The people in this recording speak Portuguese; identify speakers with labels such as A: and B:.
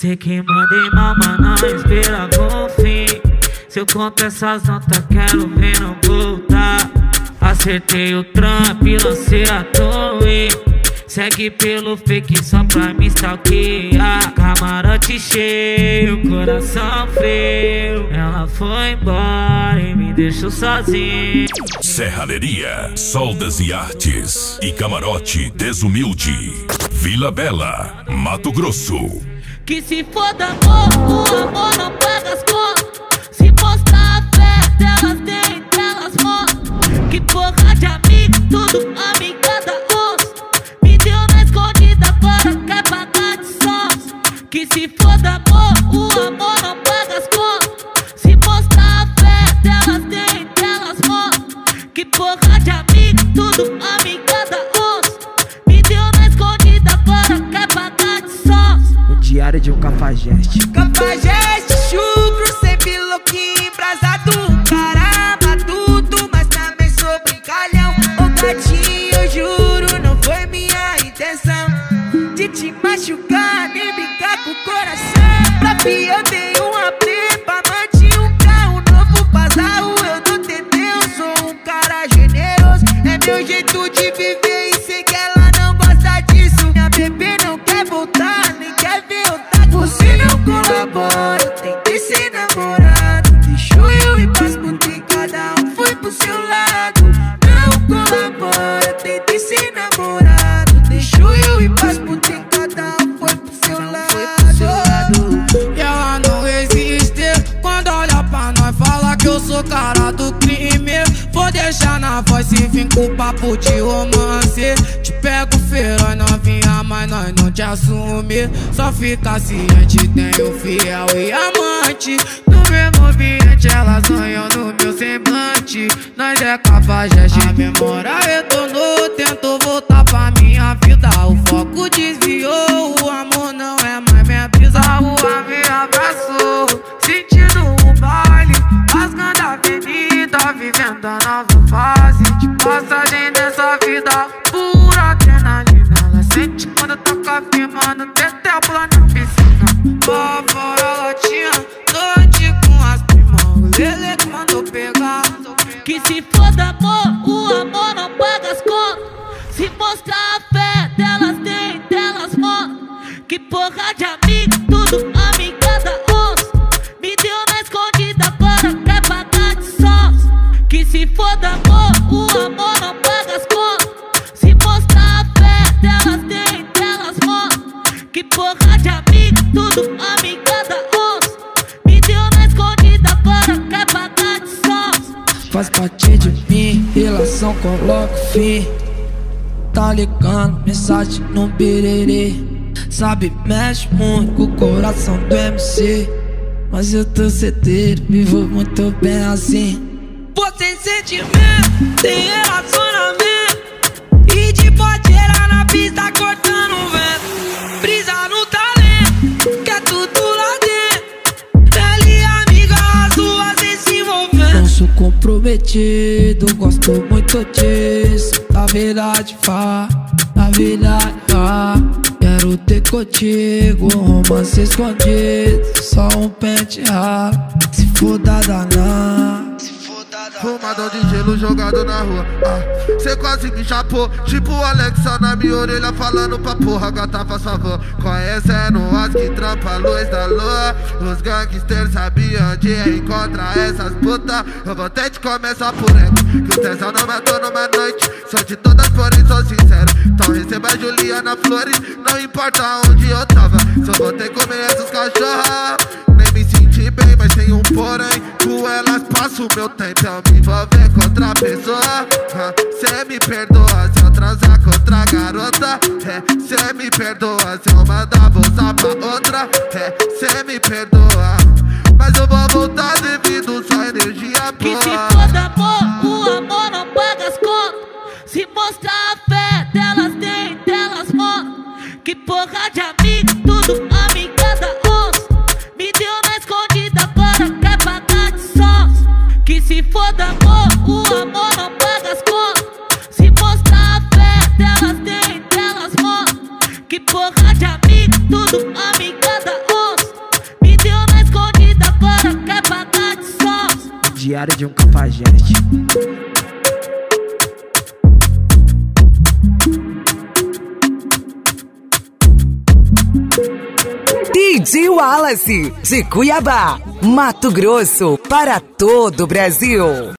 A: Sei que mandei mal, mas não esperava o fim. Se eu conto essas notas, quero ver não voltar. Acertei o trampo e lancei a torre. Segue pelo fake só pra me stalkear. Camarote cheio, coração frio. Ela foi embora e me deixou sozinho.
B: Serralheria, Soldas e Artes e Camarote Desumilde, Vila Bela, Mato Grosso.
A: Que se foda amor, o amor não paga as contas. Se mostrar a fé delas dentro, elas mostram. Que porra de amigo, tudo amiga da onça. Me deu na escondida, agora quer pagar de sons. Que se foda amor, o amor não paga as contas. Se mostrar a fé delas dentro, elas mostram. Que porra de amigo, tudo amiga da onça. Me deu na escondida, agora quer pagar de sons.
C: Diário de um cafajeste.
D: Cafajeste, chucro, sempre louquinho, embrasado. Caramba, tudo, mas também sou brincalhão. Ô gatinho, eu juro, não foi minha intenção de te machucar, nem brincar com o coração. Pra mim eu dei uma prepa, manti um carro novo, bazarro, eu não tentei, eu sou um cara generoso. É meu jeito de viver e sei que ela não gosta disso. Minha bebê não quer voltar, nem quer ver eu tá. Você não colabora, eu tentei ser namorado. Deixou eu ir pras putas, cada um foi pro seu lado. Não colabora, eu tentei ser namorado. Deixou eu ir pras putas, cada um foi pro seu lado.
E: E ela não resiste quando olha pra nós, fala que eu sou cara do crime. Vou deixar na voz se vim com o papo de romance. Te pego feroz novinha, mas nós não te assume. Só fica ciente, tenho fiel e amante. No mesmo ambiente elas sonham no meu semblante. Nós é cafajeste, a memória retornou. Tento voltar pra minha vida, o foco desviou. O amor não é mais minha brisa, a rua me abraçou. Sentindo o baile, rasgando a avenida, vivendo a nova fase de passagem dessa vida. Pura adrenalina, ela sente quando toca firmando. Tetel pula na piscina, lá fora ela tinha noite com as primas. O Lele que mandou pegar.
A: Que se foda amor, o amor não paga as contas. Se mostrar a fé delas dentro, elas mostram. Que porra de amigo, tudo amiga da onça. Me deu na escondida, agora quer pagar de sons. Que se foda amor, o amor não paga as contas. Se mostrar a fé delas dentro, elas mostram. Que porra de amigo, tudo amiga da onça. Me deu na escondida, agora quer pagar de sons.
C: Faz parte de mim, relação coloca fim. Tá ligando, mensagem no bererê. Sabe, mexe muito com o coração do MC. Mas eu tô certeiro, vivo muito bem assim.
D: Pô, tem sentimento, tem relacionamento. E de boteira na pista cortando o vento. Brisa no talento, que é tudo lá dentro. Ela e amiga, as duas sem se envolvendo.
C: Não sou comprometido, gosto muito disso. Na verdade, na verdade, quero ter contigo um romance escondido. Só um pente raro, se for danar.
F: Fumadão de gelo jogado na rua. Cê quase me chapou, tipo o Alexa na minha orelha falando pra porra, gata faz favor. Conhecendo as que trampa a luz da lua. Os gangsters sabiam onde encontrar essas putas. Eu vou até te começar por ela, que o tesão não matou numa noite. Sou de todas, porém sou sincero. Então receba a Juliana Flores, não importa onde eu tava. Só vou ter que comer essas cachorras. Nem me senti bem, mas tem um porém. Com elas passo o meu tempo, eu me envolver com outra pessoa. Cê me perdoa se eu transar com outra garota. Cê me perdoa se eu mandar bolsa pra outra. Cê me perdoa, mas eu vou voltar devido sua energia boa.
A: Que se foda amor, o amor não paga as contas. Se mostrar a fé delas dentro, elas mostram. Que porra de amigo, tudo amiga da onça. Me deu na escondida, agora quer pagar de sons. Que se foda amor, o amor não paga as contas. Se mostrar a fé delas dentro, elas mostram. Que porra de amigo, tudo amiga da onça.
C: diário de um cafajeste.
G: DJ Wallace, de Cuiabá, Mato Grosso, para todo o Brasil.